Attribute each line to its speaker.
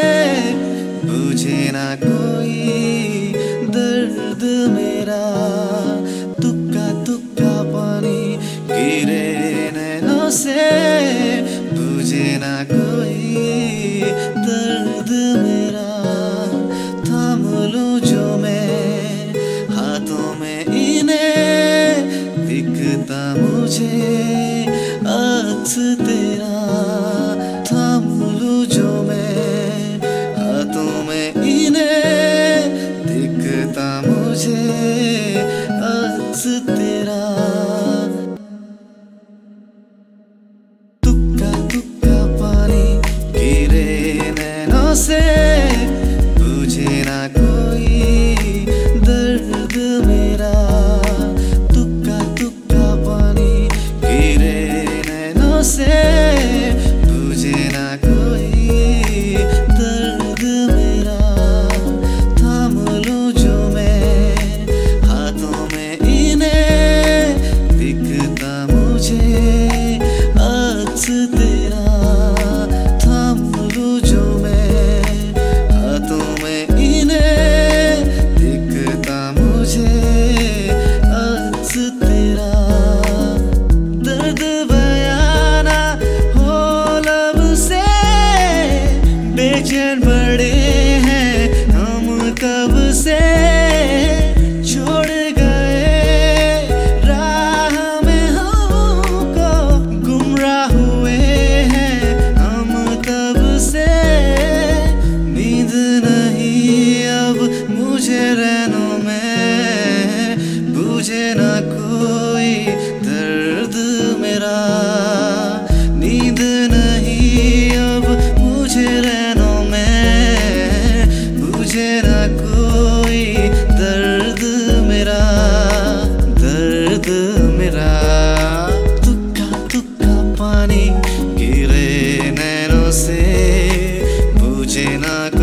Speaker 1: बुझे ना कोई दर्द मेरा। तुक्का तुक्का पानी गिरे नैनों से, बुझे ना कोई दर्द मेरा। थाम लूं जो मैं हाथों में इन्हें, दिखता मुझे अक्स तेरा। थाम लूं जो मैं हाथों में इन्हें, दिखता मुझे अक्स तेरा। तुक्का तुक्का पानी गिरे नैनों से, बुझे ना कोई दर्द मेरा। तुक्का तुक्का पानी गिरे नैनों से, बुझे ना कोई दर्द मेरा। थाम लूं जो मैं हाथों में इन्हें, दिखता मुझे अक्स तेरा। थाम लूं जो मैं हाथों में इन्हें, दिखता मुझे अक्स तेरा। दर्द बयां ना हो लब से, बेचैन बड़े हैं हम कब से। छोड़ गए राह में हमको, गुमराह हुए हैं हम तब से। नींद नहीं अब मुझे रैनों में, बुझे ना कोई दर्द मेरा। नींद नहीं अब मुझे रैनों में, बुझे ना कोई दर्द मेरा। दर्द मेरा। तुक्का तुक्का पानी गिरे नैनों से, बुझे ना